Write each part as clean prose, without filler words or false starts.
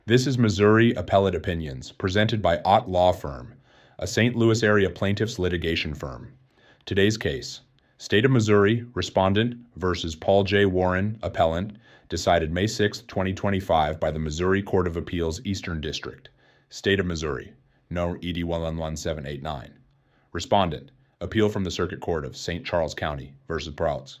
This is Missouri Appellate Opinions, presented by Ott Law Firm, a St. Louis area plaintiffs litigation firm. Today's case, State of Missouri, Respondent versus Paul J. Warren, Appellant, decided May 6, 2025 by the Missouri Court of Appeals Eastern District. State of Missouri, No. ED 111789. Respondent, Appeal from the Circuit Court of St. Charles County versus Prouts,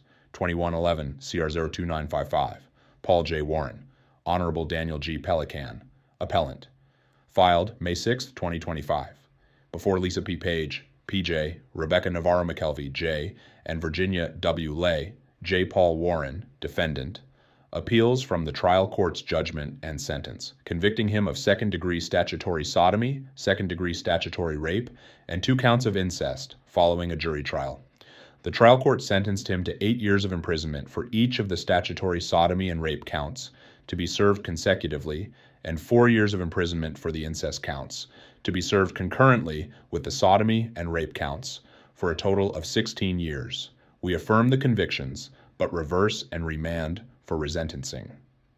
2111 CR 02955. Paul J. Warren. Honorable Daniel G. Pelican, Appellant. Filed May 6, 2025. Before Lisa P. Page, P.J., Rebecca Navarro McKelvey, J., and Virginia W. Lay, J. Paul Warren, Defendant, appeals from the trial court's judgment and sentence, convicting him of second-degree statutory sodomy, second-degree statutory rape, and 2 counts of incest following a jury trial. The trial court sentenced him to 8 years of imprisonment for each of the statutory sodomy and rape counts, to be served consecutively, and 4 years of imprisonment for the incest counts, to be served concurrently with the sodomy and rape counts, for a total of 16 years. We affirm the convictions, but reverse and remand for resentencing.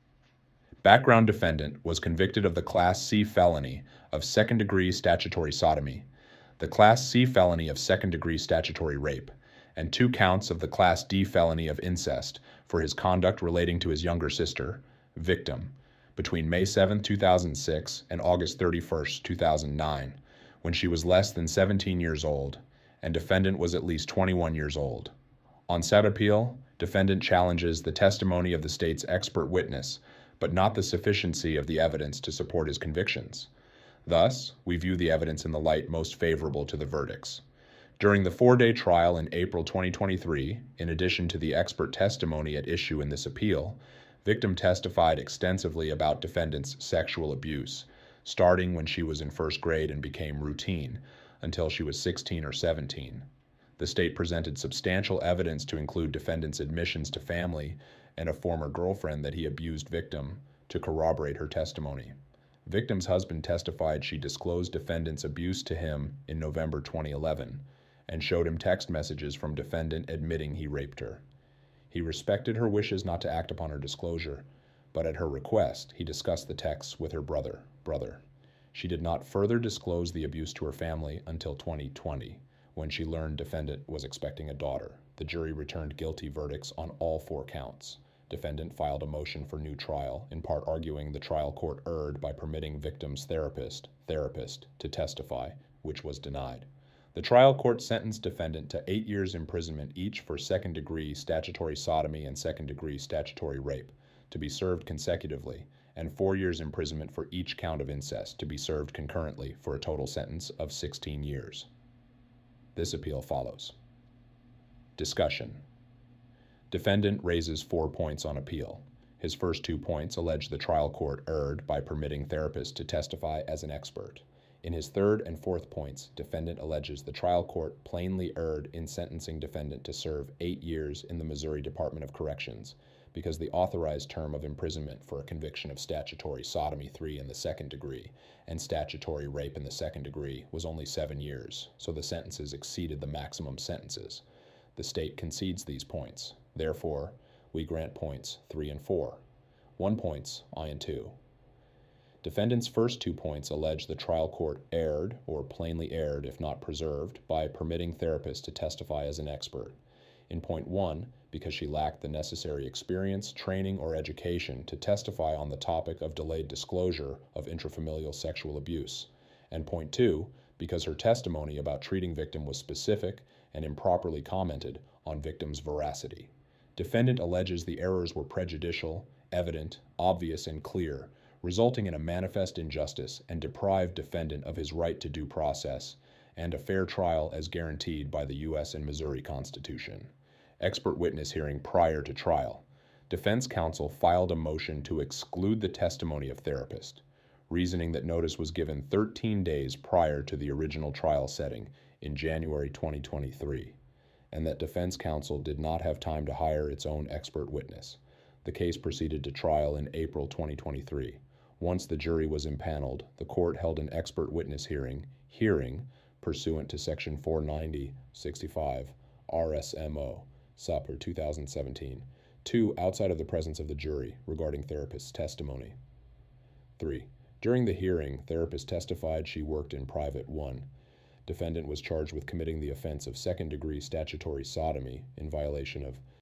Background defendant was convicted of the Class C felony of second-degree statutory sodomy, the Class C felony of second-degree statutory rape, and 2 counts of the Class D felony of incest for his conduct relating to his younger sister, victim, between May 7, 2006 and August 31, 2009, when she was less than 17 years old, and defendant was at least 21 years old. On said appeal, defendant challenges the testimony of the state's expert witness, but not the sufficiency of the evidence to support his convictions. Thus, we view the evidence in the light most favorable to the verdicts. During the 4-day trial in April 2023, in addition to the expert testimony at issue in this appeal, victim testified extensively about defendant's sexual abuse, starting when she was in 1st grade and became routine, until she was 16 or 17. The state presented substantial evidence to include defendant's admissions to family and a former girlfriend that he abused victim to corroborate her testimony. Victim's husband testified she disclosed defendant's abuse to him in November 2011 and showed him text messages from defendant admitting he raped her. He respected her wishes not to act upon her disclosure, but at her request, he discussed the texts with her brother. She did not further disclose the abuse to her family until 2020, when she learned defendant was expecting a daughter. The jury returned guilty verdicts on all 4 counts. Defendant filed a motion for new trial, in part arguing the trial court erred by permitting victim's therapist to testify, which was denied. The trial court sentenced defendant to 8 years imprisonment each for second-degree statutory sodomy and second-degree statutory rape, to be served consecutively, and 4 years imprisonment for each count of incest, to be served concurrently, for a total sentence of 16 years. This appeal follows. Discussion. Defendant raises 4 points on appeal. His first 2 points allege the trial court erred by permitting therapist to testify as an expert. In his 3rd and 4th points, defendant alleges the trial court plainly erred in sentencing defendant to serve 8 years in the Missouri Department of Corrections, because the authorized term of imprisonment for a conviction of statutory sodomy 3 in the 2nd degree and statutory rape in the 2nd degree was only 7 years, so the sentences exceeded the maximum sentences. The state concedes these points. Therefore, we grant points 3 and 4. 1 points, I and 2. Defendant's first 2 points allege the trial court erred, or plainly erred if not preserved, by permitting therapist to testify as an expert. In point 1, because she lacked the necessary experience, training, or education to testify on the topic of delayed disclosure of intrafamilial sexual abuse. And point 2, because her testimony about treating victim was specific and improperly commented on victim's veracity. Defendant alleges the errors were prejudicial, evident, obvious, and clear, resulting in a manifest injustice and deprived defendant of his right to due process and a fair trial as guaranteed by the U.S. and Missouri Constitution. Expert witness hearing prior to trial. Defense counsel filed a motion to exclude the testimony of therapist, reasoning that notice was given 13 days prior to the original trial setting in January 2023, and that defense counsel did not have time to hire its own expert witness. The case proceeded to trial in April 2023. Once the jury was impaneled, the court held an expert witness hearing pursuant to Section 490-65 RSMO, Supper 2017, 2 outside of the presence of the jury regarding therapist's testimony. 3. During the hearing, therapist testified she worked in Private 1. Defendant was charged with committing the offense of second-degree statutory sodomy in violation of